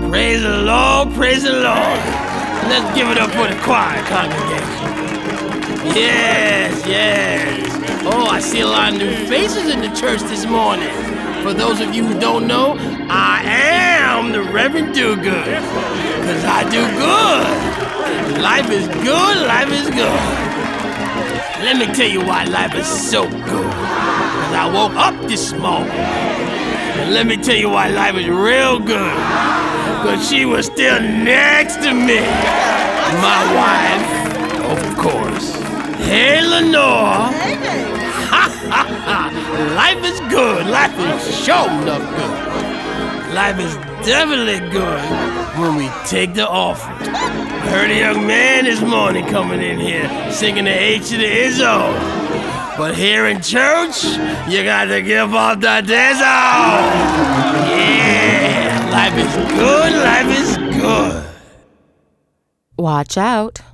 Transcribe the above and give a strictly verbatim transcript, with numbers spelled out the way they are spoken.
Praise the Lord, praise the Lord. Let's give it up for the choir congregation. Yes, yes. Oh, I see a lot of new faces in the church this morning. For those of you who don't know, I am the Reverend Do-Good. Because I do good. Life is good, life is good. Let me tell you why life is so good. Because I woke up this morning. And let me tell you why life is real good. Because she was still next to me. My wife, of course. Hey, Lenore. Hey, baby. Ha, ha, ha. Life is good. Life is sure enough good. Life is definitely good when we take the offering. I heard a young man this morning coming in here singing the H to the Izzo. But here in church, you got to give up the Dizzo. Yeah, life is good, life is good. Watch out.